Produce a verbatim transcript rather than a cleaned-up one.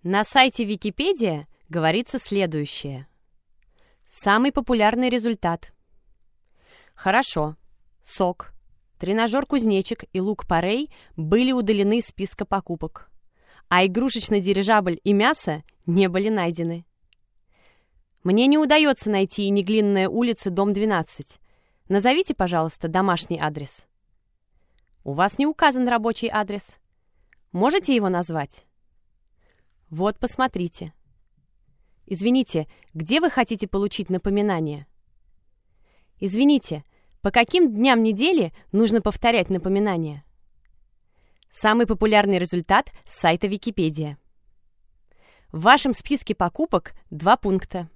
На сайте Википедия говорится следующее. Самый популярный результат. Хорошо. Сок, тренажер-кузнечик и лук-порей были удалены из списка покупок, а игрушечный дирижабль и мясо не были найдены. Мне не удается найти Неглинная улица, дом двенадцать. Назовите, пожалуйста, домашний адрес. У вас не указан рабочий адрес. Можете его назвать? Вот, посмотрите. Извините, где вы хотите получить напоминание? Извините, по каким дням недели нужно повторять напоминания? Самый популярный результат с сайта Википедия. В вашем списке покупок два пункта.